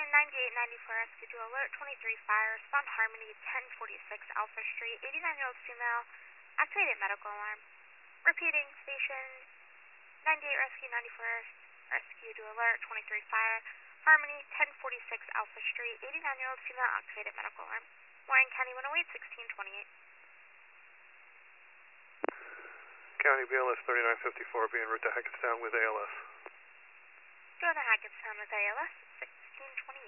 9894 rescue to alert 23 fire. Respond Harmony 1046 Alpha Street. 89-year-old female. Activated medical alarm. Repeating station 98 rescue 94 rescue to alert 23 fire. Harmony 1046 Alpha Street. 89-year-old female. Activated medical alarm. Warren County 108 1628. County BLS 3954 being route to Hackettstown with ALS. Go to Hackettstown with ALS 1628.